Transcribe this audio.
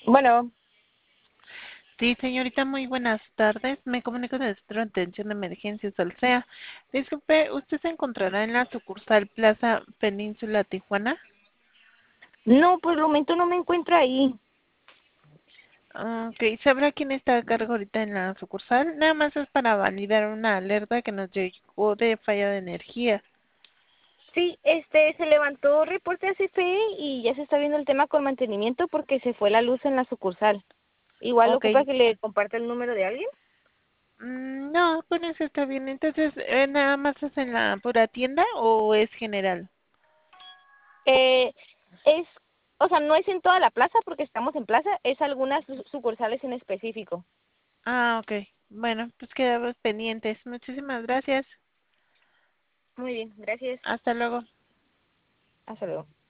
Bueno, Sí, señorita, muy buenas tardes. Me comunico del Centro de Atención de Emergencias Alsea. Disculpe, ¿usted se encontrará en la sucursal Plaza Península Tijuana? no, por el momento no me encuentro ahí. Ok, ¿sabrá quién está a cargo ahorita en la sucursal? Nada más es para validar una alerta que nos llegó de falla de energía. Sí, se levantó reporte a CFE y ya se está viendo el tema con mantenimiento porque se fue la luz en la sucursal. Igual Ok, ocupa que le comparta el número de alguien. no, con eso está bien. Entonces, ¿nada más es en la pura tienda o es general? Eh, es, o sea, no es en toda la plaza porque estamos en plaza, es algunas sucursales en específico. Ah, ok. Bueno, pues quedamos pendientes. Muchísimas gracias. Muy bien, gracias. Hasta luego. Hasta luego.